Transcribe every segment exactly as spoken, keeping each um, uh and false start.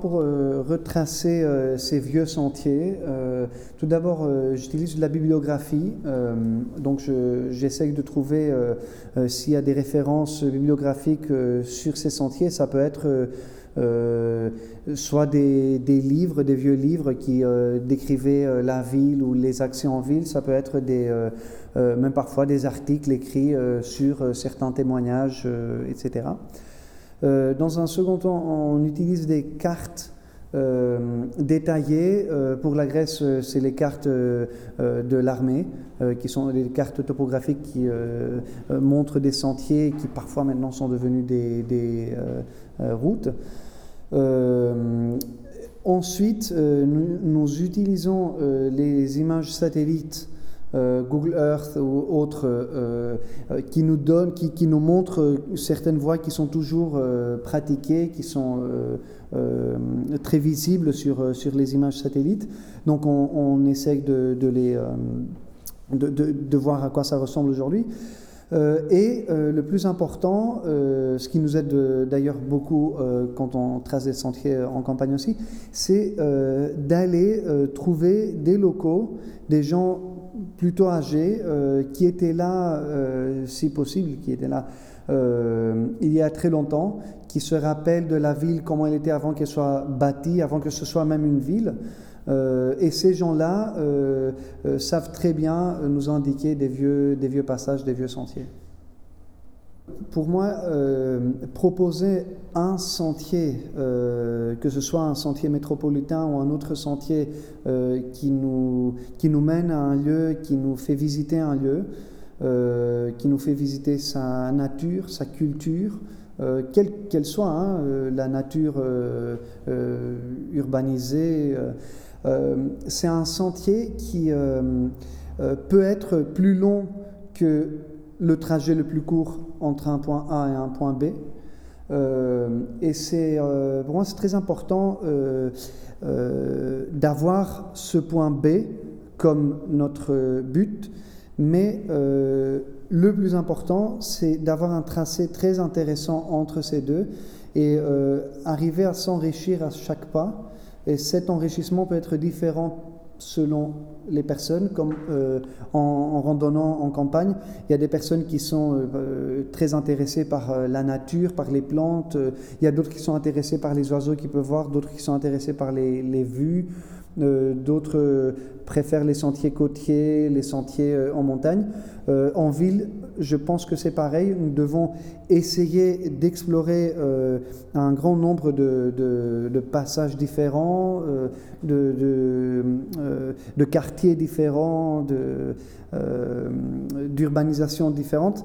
pour euh, retracer euh, ces vieux sentiers, euh, tout d'abord, euh, j'utilise de la bibliographie. Euh, donc, je, j'essaye de trouver euh, euh, s'il y a des références bibliographiques euh, sur ces sentiers. Ça peut être euh, euh, soit des, des livres, des vieux livres qui euh, décrivaient euh, la ville ou les actions en ville. Ça peut être des, euh, euh, même parfois des articles écrits euh, sur euh, certains témoignages, euh, et cetera. Euh, dans un second temps, on utilise des cartes euh, détaillées. Euh, pour la Grèce, c'est les cartes euh, de l'armée, euh, qui sont des cartes topographiques qui euh, euh, montrent des sentiers qui parfois maintenant sont devenus des, des euh, euh, routes. Euh, ensuite, euh, nous, nous utilisons euh, les images satellites Euh, Google Earth ou autres euh, euh, qui nous donnent, qui, qui nous montrent certaines voies qui sont toujours euh, pratiquées, qui sont euh, euh, très visibles sur, sur les images satellites. Donc on, on essaie de, de, les, euh, de, de, de voir à quoi ça ressemble aujourd'hui. Euh, et euh, le plus important, euh, ce qui nous aide euh, d'ailleurs beaucoup euh, quand on trace des sentiers en campagne aussi, c'est euh, d'aller euh, trouver des locaux, des gens plutôt âgés, euh, qui étaient là, euh, si possible, qui étaient là euh, il y a très longtemps, qui se rappellent de la ville, comment elle était avant qu'elle soit bâtie, avant que ce soit même une ville. Euh, et ces gens-là euh, euh, savent très bien nous indiquer des vieux, des vieux passages, des vieux sentiers. Pour moi, euh, proposer un sentier, euh, que ce soit un sentier métropolitain ou un autre sentier euh, qui nous, qui nous mène à un lieu, qui nous fait visiter un lieu, euh, qui nous fait visiter sa nature, sa culture, euh, quelle qu'elle soit, hein, euh, la nature euh, euh, urbanisée, euh, euh, c'est un sentier qui euh, euh, peut être plus long que le trajet le plus court entre un point A et un point B. Euh, et c'est, euh, pour moi, c'est très important euh, euh, d'avoir ce point B comme notre but, mais euh, le plus important, c'est d'avoir un tracé très intéressant entre ces deux et euh, arriver à s'enrichir à chaque pas. Et cet enrichissement peut être différent selon les personnes, comme euh, en, en randonnant en campagne, il y a des personnes qui sont euh, très intéressées par euh, la nature, par les plantes, euh, il y a d'autres qui sont intéressées par les oiseaux qu'ils peuvent voir, d'autres qui sont intéressés par les, les vues, euh, d'autres euh, préfèrent les sentiers côtiers, les sentiers euh, en montagne. Euh, en ville, je pense que c'est pareil, nous devons essayer d'explorer euh, un grand nombre de, de, de passages différents, euh, de, de, euh, de quartiers différents, de, euh, d'urbanisations différentes,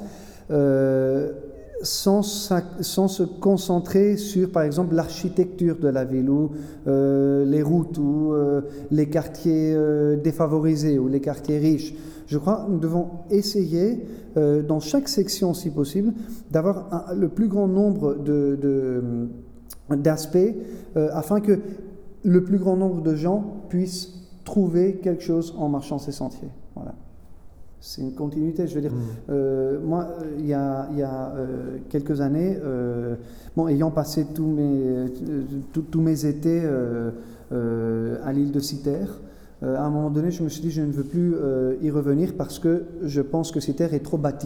euh, sans, sans se concentrer sur, par exemple, l'architecture de la ville, ou euh, les routes, ou euh, les quartiers euh, défavorisés, ou les quartiers riches. Je crois que nous devons essayer, euh, dans chaque section, si possible, d'avoir un, le plus grand nombre de, de, d'aspects euh, afin que le plus grand nombre de gens puissent trouver quelque chose en marchant ces sentiers. Voilà. C'est une continuité, je veux dire. Mmh. Euh, moi, il y a, y a euh, quelques années, euh, bon, ayant passé tous mes, tous mes étés euh, euh, à l'île de Cythère, euh, à un moment donné, je me suis dit, je ne veux plus euh, y revenir parce que je pense que Cythère est trop bâtie.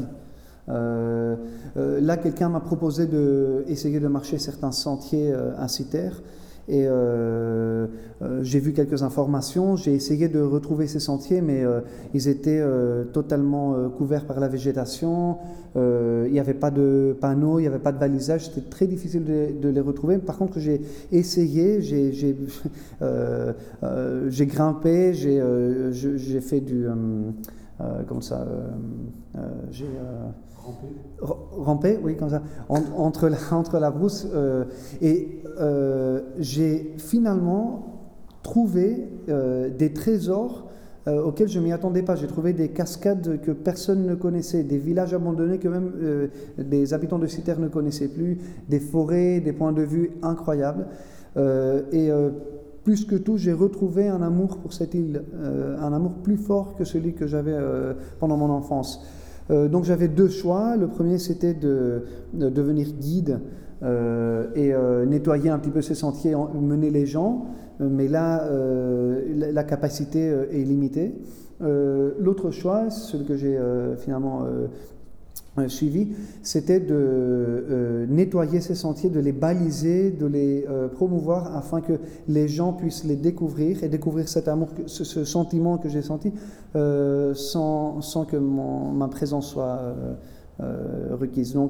Euh, euh, là, quelqu'un m'a proposé d'essayer de marcher certains sentiers euh, à Cythère. Et euh, euh, j'ai vu quelques informations, j'ai essayé de retrouver ces sentiers, mais euh, ils étaient euh, totalement euh, couverts par la végétation, euh, il n'y avait pas de panneaux, il n'y avait pas de balisage, c'était très difficile de, de les retrouver. Par contre, j'ai essayé, j'ai, j'ai, euh, euh, j'ai grimpé, j'ai, euh, j'ai fait du... Euh, euh, comme ça, euh, euh, j'ai... Euh, Ramper. Ramper, oui, comme ça, en, entre, la, entre la brousse. Euh, et euh, j'ai finalement trouvé euh, des trésors euh, auxquels je ne m'y attendais pas. J'ai trouvé des cascades que personne ne connaissait, des villages abandonnés que même euh, des habitants de Cythère ne connaissaient plus, des forêts, des points de vue incroyables. Euh, et euh, plus que tout, j'ai retrouvé un amour pour cette île, euh, un amour plus fort que celui que j'avais euh, pendant mon enfance. Euh, donc j'avais deux choix. Le premier, c'était de, de devenir guide euh, et euh, nettoyer un petit peu ces sentiers, en, mener les gens, mais là, euh, la, la capacité euh, est limitée. Euh, l'autre choix, celui que j'ai euh, finalement euh, euh, suivi, c'était de euh, nettoyer ces sentiers, de les baliser, de les euh, promouvoir afin que les gens puissent les découvrir et découvrir cet amour, ce, ce sentiment que j'ai senti euh, sans, sans que mon, ma présence soit euh, euh, requise. Donc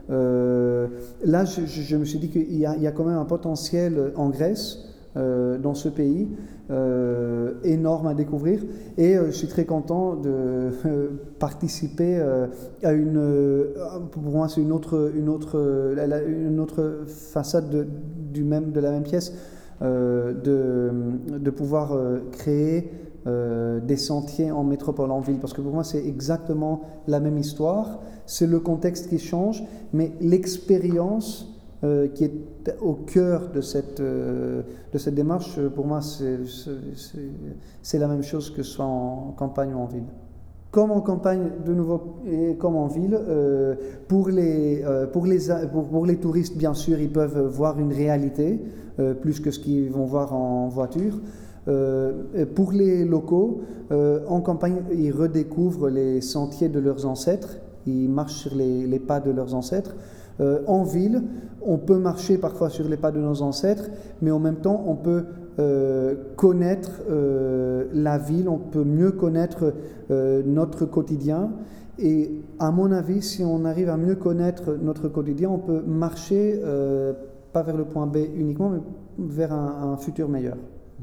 euh, là, je, je me suis dit qu'il y a, il y a quand même un potentiel en Grèce, euh, dans ce pays, euh, énorme à découvrir, et euh, je suis très content de euh, participer euh, à une, euh, pour moi c'est une autre, une autre, une autre façade de, du même, de la même pièce, euh, de, de pouvoir euh, créer euh, des sentiers en métropole, en ville, parce que pour moi c'est exactement la même histoire, c'est le contexte qui change, mais l'expérience Euh, qui est au cœur de cette, euh, de cette démarche, pour moi, c'est, c'est, c'est la même chose que ce soit en campagne ou en ville. Comme en campagne, de nouveau, et comme en ville, euh, pour, les, euh, pour, les, pour, pour les touristes, bien sûr, ils peuvent voir une réalité, euh, plus que ce qu'ils vont voir en voiture. Euh, pour les locaux, euh, en campagne, ils redécouvrent les sentiers de leurs ancêtres, ils marchent sur les, les pas de leurs ancêtres. Euh, en ville, on peut marcher parfois sur les pas de nos ancêtres, mais en même temps, on peut euh, connaître euh, la ville, on peut mieux connaître euh, notre quotidien. Et à mon avis, si on arrive à mieux connaître notre quotidien, on peut marcher, euh, pas vers le point B uniquement, mais vers un, un futur meilleur.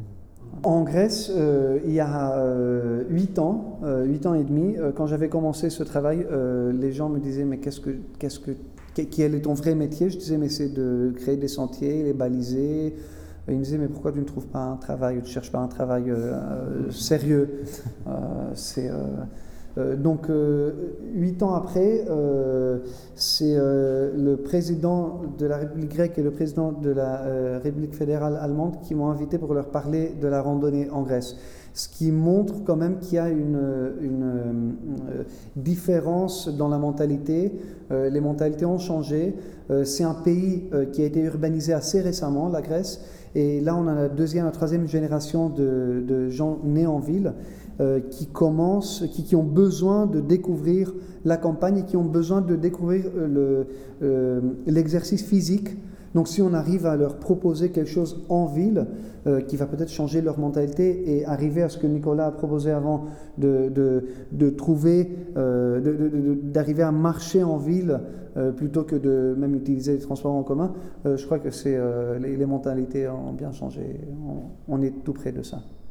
En Grèce, euh, il y a euh, huit ans, euh, huit ans et demi, euh, quand j'avais commencé ce travail, euh, les gens me disaient « mais qu'est-ce que, qu'est-ce que, quel est ton vrai métier ?» Je disais « mais c'est de créer des sentiers, les baliser. » Et ils me disaient « mais pourquoi tu ne trouves pas un travail, ou tu ne cherches pas un travail euh, euh, sérieux euh, ?» c'est, euh, euh, Donc, euh, huit ans après, euh, c'est euh, le président de la République grecque et le président de la euh, République fédérale allemande qui m'ont invité pour leur parler de la randonnée en Grèce. Ce qui montre quand même qu'il y a une, une euh, différence dans la mentalité. Euh, les mentalités ont changé. Euh, c'est un pays euh, qui a été urbanisé assez récemment, la Grèce. Et là, on a la deuxième, la troisième génération de, de gens nés en ville euh, qui commencent, qui, qui ont besoin de découvrir la campagne et qui ont besoin de découvrir le, euh, l'exercice physique. Donc si on arrive à leur proposer quelque chose en ville euh, qui va peut-être changer leur mentalité et arriver à ce que Nicolas a proposé avant, de, de, de trouver, euh, de, de, de, d'arriver à marcher en ville euh, plutôt que de même utiliser les transports en commun, euh, je crois que c'est, euh, les, les mentalités ont bien changé. On, on est tout près de ça.